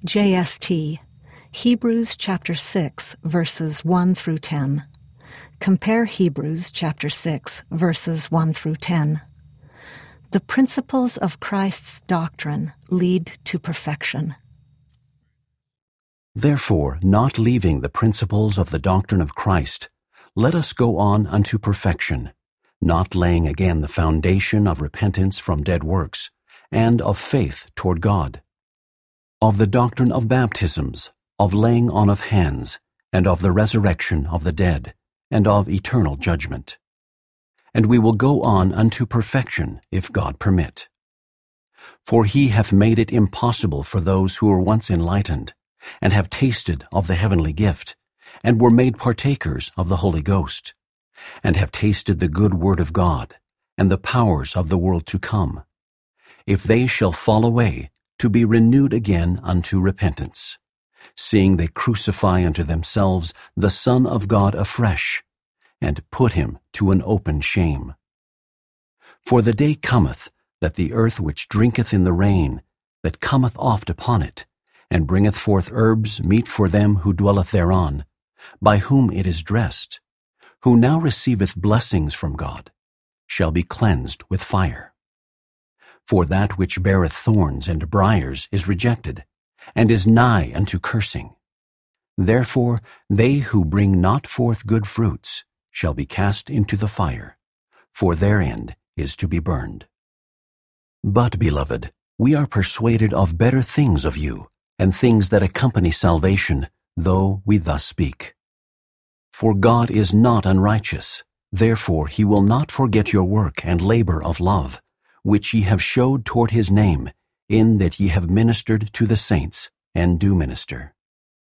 JST, Hebrews chapter 6, verses 1 through 10. Compare Hebrews chapter 6, verses 1 through 10. The principles of Christ's doctrine lead to perfection. Therefore, not leaving the principles of the doctrine of Christ, let us go on unto perfection, not laying again the foundation of repentance from dead works, and of faith toward God, of the doctrine of baptisms, of laying on of hands, and of the resurrection of the dead, and of eternal judgment. And we will go on unto perfection, if God permit. For he hath made it impossible for those who were once enlightened, and have tasted of the heavenly gift, and were made partakers of the Holy Ghost, and have tasted the good word of God, and the powers of the world to come, if they shall fall away, to be renewed again unto repentance, seeing they crucify unto themselves the Son of God afresh, and put him to an open shame. For the day cometh, that the earth which drinketh in the rain, that cometh oft upon it, and bringeth forth herbs meet for them who dwelleth thereon, by whom it is dressed, who now receiveth blessings from God, shall be cleansed with fire. For that which beareth thorns and briars is rejected, and is nigh unto cursing. Therefore they who bring not forth good fruits shall be cast into the fire, for their end is to be burned. But, beloved, we are persuaded of better things of you, and things that accompany salvation, though we thus speak. For God is not unrighteous, therefore he will not forget your work and labor of love, which ye have showed toward his name, in that ye have ministered to the saints, and do minister.